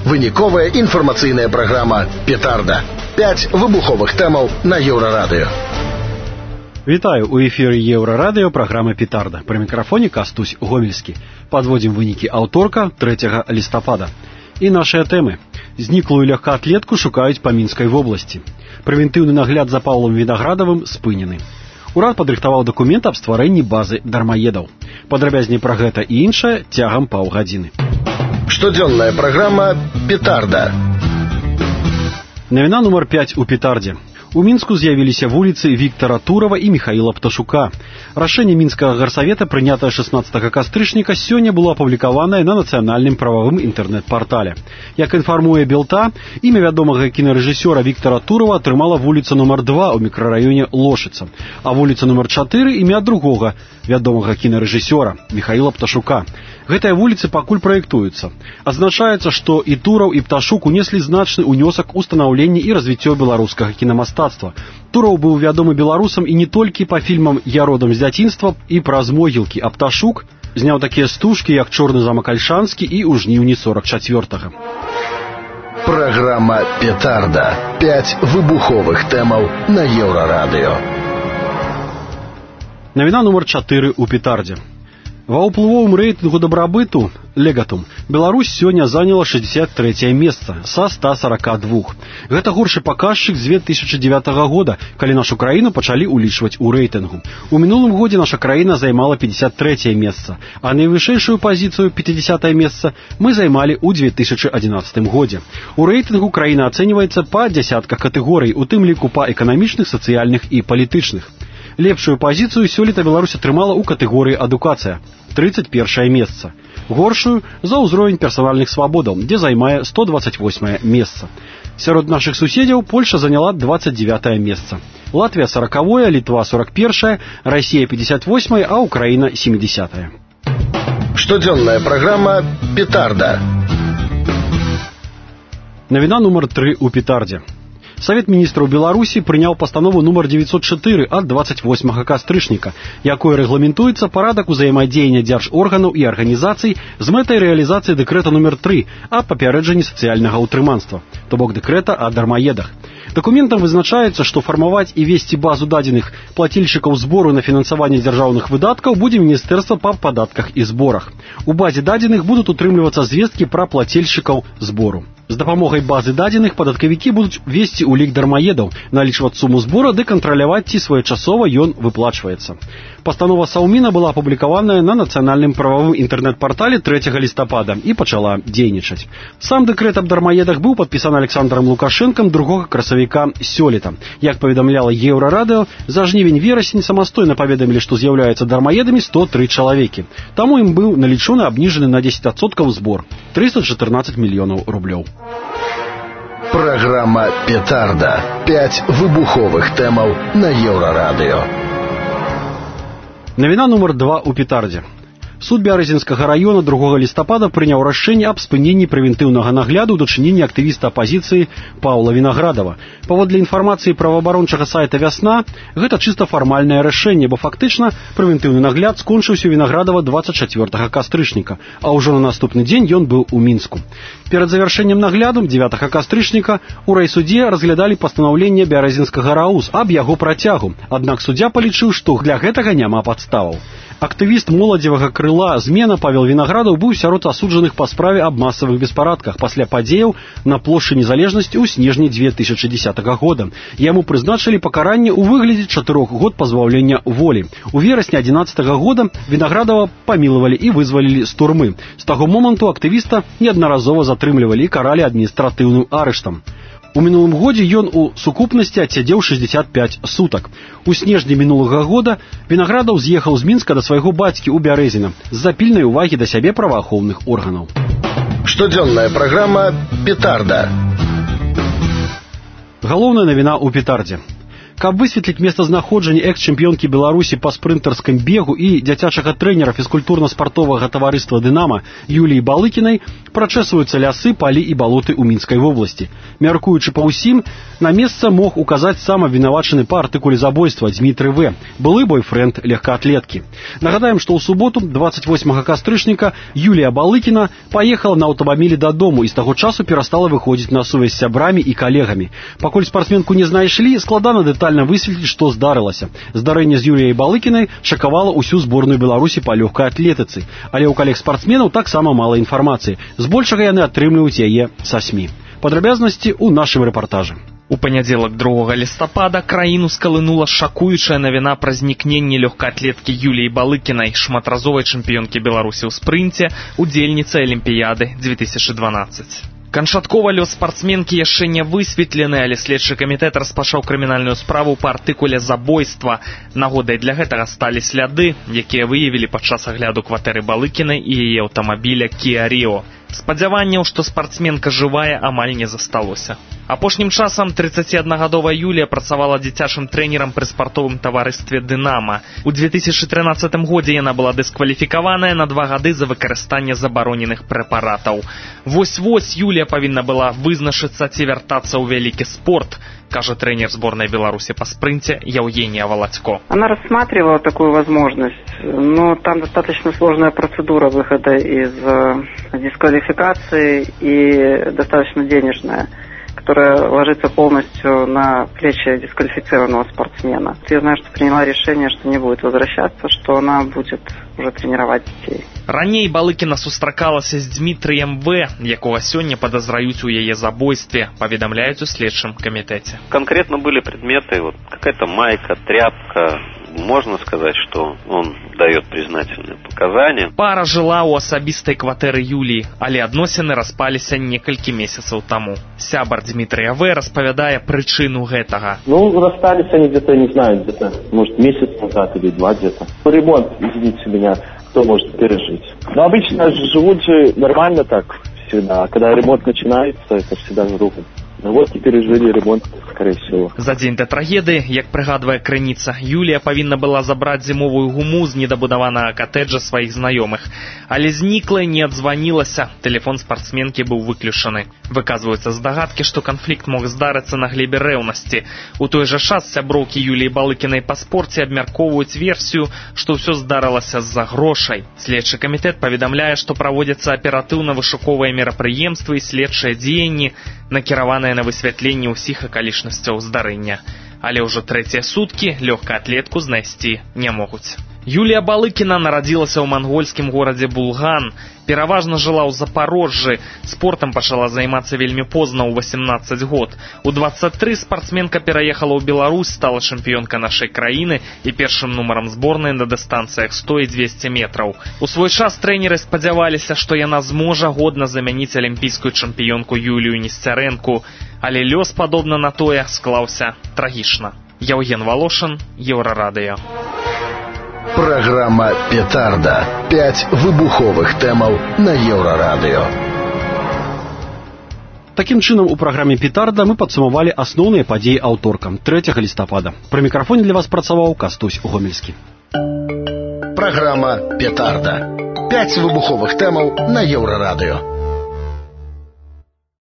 Выніковая інфармацыйная праграма «Петарда». 5 выбуховых тэмаў на Еўрарадыё. Вітаю, у эфіры Еўрарадыё, праграма «Петарда». Пры мікрафоне Кастусь Гомельскі. Падводзім вынікі аўторка 3 лістапада. І нашыя тэмы. Зніклую легкаатлетку шукаюць па Мінскай вобласці. Прэвентыўны нагляд за Паўлам Вінаградавым спынены. Урад падрыхтаваў дакумент аб стварэнні базы дармаедаў. Падрабязней пра гэта і іншае цягам паўгадзіны. Штодзённая праграма «Петарда». Навіна нумар 5 у «Петардзе». У Мінску з'явіліся вуліцы Віктара Турова і Міхаіла Пташука. Рашэнне Мінскага гарсавета, прынятае 16 кастрычніка, сёння было апублікаванае на нацыянальным прававым інтэрнэт-партале. Як інфармуе Белта, імя вядомага кінарэжысёра Віктара Турова атрымала вуліца нумар 2 ў мікрараёне Лошыца, а вуліца нумар 4 імя другога вядомага кінарэжысёра Міхаіла Пташука. Гэтыя вуліцы пакуль праектуюцца. Адзначаецца, што і Тураў, і Пташук унеслі значны ўнёсак у станаўленне і развіццё беларускага кінамастацтва. Тураў быў вядомы беларусам і не толькі па фільмам «Я родам з дзяцінства» і «Праз могілкі», а Пташук зняў такія стужкі, як «Чорны замак Альшанскі» і «У жніўні 44-га». Праграма «Петарда». 5 выбуховых тэмаў на Еўрарадыё. Навіна нумар 4 у «Петардзе». Ва ўплывовым рэйтынгу дабрабыту «Легатум» Беларусь сёння заняла 63-е месца са 142. Гэта горшы паказчык з 2009 года, калі нашу краіну пачалі ўлічваць у рэйтынгу. У мінулым годзе наша краіна займала 53-е месца, а найвышэйшую пазіцыю 50-е месца мы займалі ў 2011 годзе. У рэйтынгу краіна ацэньваецца па дзясятках катэгорый, у тым ліку па эканамічных, сацыяльных і палітычных. Лепшую пазіцыю сёлета Беларусь атрымала ў катэгорыі «Адукацыя» – 31-е месца. Горшую – за ўзровень персанальных свабодаў, дзе займае 128-е месца. Сярод нашых суседзяў Польша заняла 29-е месца. Латвія – 40-е, Літва – 41-е, Расія – 58-е, а Украіна – 70-е. Штодзённая праграма «Петарда». Навіна нумар 3 у «Петардзе». Савет міністраў Беларусі прыняў пастанову нумар 904 ад 28 кастрычніка, якой рэгламентуецца парадак узаемадзеяння дзяржорганаў і арганізацый з мэтай рэалізацыі дэкрэта нумар 3 аб папярэджанні сацыяльнага ўтрыманства, то бок дэкрэта о дармаедах. Дакументам вызначаецца, што фармаваць і весці базу дадзеных плацільшчыкаў збору на фінансаванне дзяржаўных выдаткаў будзе Міністэрства па падатках і зборах. У базе дадзеных будуць утрымлівацца звесткі пра плацільшчыкаў збору. З дапамогай базы дадзеных падаткавікі будуць весці ўлік дармаедаў, налічваць суму збора ды кантраляваць, ці своечасова ён выплачваецца. Пастанова Саўміна была апублікаваная на нацыянальным прававым інтэрнэт-партале 3 лістапада і пачала дзейнічаць. Сам дэкрэт аб дармаедах быў падпісаны Александром Лукашэнкам 2 красавіка сёлета. Як паведамляла Еўрарадыё, за жнівень-верасень самастойна паведамілі, што з'яўляюцца дармаедамі 103 чалавекі. Таму ім быў налічоны абніжаны на 10% збор – 314 мільёнаў рублёў. Праграма «Петарда». 5 выбуховых тэмаў на Еўрарадыё. Навіна нумар 2 у «Петардзе». Суд Бярэзінскага раёна 2 лістапада прыняў рашэнне аб спыненні прэвентыўнага нагляду ў дачыненні актывіста апазіцыі Паўла Вінаградава. Паводле інфармацыі праваабарончага сайта «Вясна», гэта чыста фармальнае рашэнне, бо фактычна прэвентыўны нагляд скончыўся ў Вінаградава 24 кастрычніка, а ўжо на наступны дзень ён быў у Мінску. Перад завяршэннем нагляду 9 кастрычніка ў райсудзе разглядалі пастанаўленне Бярэзінскага РАУС аб яго працягу, аднак суддзя палічыў, што для гэтага няма падставаў. Актывіст моладзевага крыла «Змена» Павел Вінаградаў быў сярод асуджаных па справе аб масавых беспарадках пасля падзеяў на плошчы Незалежнасці ў снежні 2010 года. Яму прызначылі пакаранне ў выглядзе 4 год пазбаўлення волі. У верасні 2011 года Вінаградава памілавалі і вызвалілі з турмы. З таго моманту актывіста неаднаразова затрымлівалі і каралі адміністратыўным арыштам. У мінулым годзе ён у сукупнасці адсядзеў 65 сутак. У снежні мінулага года Вінаградаў з'ехаў з Мінска да свайго бацькі ў Бярэзіна з-за пільнай увагі да сябе праваахоўных органаў. Штодзённая праграма «Петарда». Галоўная навіна ў «Петардзе». Каб высветліць месцазнаходжанне экс-чэмпіёнкі Беларусі па спрынтарскім бегу і дзіцячага трэнера фізкультурна-спартовага таварыства «Дынама» Юліі Балыкінай прачэсваюцца лясы, палі і балоты ў Мінскай вобласці. Мяркуючы па ўсім, на месца мог указаць сам абвінавачаны па артыкуле забойства Дмітрый В., былы бойфрэнд легкаатлеткі. Нагадаем, што ў суботу, 28 кастрычніка, Юлія Балыкіна паехала на аўтамабілі дадому і з таго часу перастала выходзіць на сувязь з сябрамі і калегамі. Пакуль спартсменку не знайшлі, складана дэтальна высветліць, што здарылася. Здарэнне з Юліяй Балыкінай шакавала ўсю зборную Беларусі па лёгкай атлетыцы, але ў калег-спартсменаў таксама мала інфармацыі. Збольшага яны атрымліваюць яе са СМІ. Падрабязнасці ў нашым рэпартажы. У панядзелак 2 лістапада краіну скалынула шакуючая навіна пра знікненне лёгкаатлеткі Юліі Балыкінай, шматразовай чэмпіёнкі Беларусі ў спрынце, удзельніцы Алімпіяды 2012. Канчаткова лёс спартсменкі яшчэ не высветлены, але следчы камітэт распачаў крымінальную справу па артыкуле забойства. Нагодай для гэтага сталі сляды, якія выявілі падчас агляду кватэры Балыкінай і яе аўтамабіля Kia Rio. Спадзяванняў, што спартсменка жывая, амаль не засталося. Апошнім часам 31гадовая Юлія працавала дзіцячым трэнерам пры спартовым таварыстве «Дынама». У 2013 годзе яна была дыскваліфікаваная на 2 гады за выкарыстанне забароненых прэпаратаў. Вось-вось Юлія павінна была вызначыцца ці вяртацца ў вялікі спорт, кажа тренер сборной Беларуси по спринте Евгения Володько. Она рассматривала такую возможность, но там достаточно сложная процедура выхода из дисквалификации и достаточно денежная, которая ложится полностью на плечи дисквалифицированного спортсмена. Я знаю, что приняла решение, что не будет возвращаться, что она будет уже тренировать детей. Раней Балыкіна сустракалася з Дмітрыем В., якога сёння подозраюць у яе забойстве, паведамляюць у следчым камітэце. Конкретно были предметы, вот какая-то майка, тряпка. Можно сказать, что он дает признательные показания. Пара жыла ў асабістай кватэры Юліі, але адносіны распаліся некалькі месяцаў таму. Сябар Дмітрыя В. распавядае прычыну гэтага. Расстались они где-то, не знаю, где-то, может, месяц назад или 2 где-то. Ремонт, извините меня, кто может пережить. Но обычно живут же нормально так всегда, а когда ремонт начинается, это всегда грубо. Ну вот и пережили ремонт, скорее всего. За дзень да трагедыі, як прыгадвае крыніца, Юлія павінна была забраць зімовую гуму з недабудаванага катэджа сваіх знаёмых. Але знікла і не адзванілася, тэлефон спартсменкі быў выключаны. Выказваюцца здагадкі, што канфлікт мог здарыцца на глебе рэўнасці. У той жа час сяброўкі Юліі Балыкінай па спорце абмяркоўваюць версію, што ўсё здарылася з-за грошай. Следчы камітэт паведамляе, што праводзяцца аператыўна-вышуковыя мерапрыемствы і следчыя дзеянні, накіраваныя на высвятленне ўсіх акалічнасцяў здарэння. Але ўжо 3-е суткі лёгкаатлетку знайсці не могуць. Юлія Балыкіна нарадзілася ў мангольскім горадзе Булган, пераважна жыла ў Запарожжы, спортам пачала займацца вельмі позна ў 18 год. У 23 спартсменка пераехала ў Беларусь, стала чэмпіёнка нашай краіны і першым нумарам зборнай на дыстанцыях 100 і 200 метраў. У свой час трэнеры спадзяваліся, што яна зможа годна замяніць алімпійскую чэмпіёнку Юлію Несцярэнку, але лёс, падобна на тое, склаўся трагічна. Евген Волошин, Еўрарадыё. Программа «Петарда». 5 выбуховых тэмаў на Еўрарадыё. Такім чынам, у праграме «Петарда» мы падсумавалі асноўныя падзеі аўторка, 3 лістапада. Пры мікрафоне для вас працаваў Кастусь Гомельскі. Программа «Петарда». 5 выбуховых тэмаў на Еўрарадыё.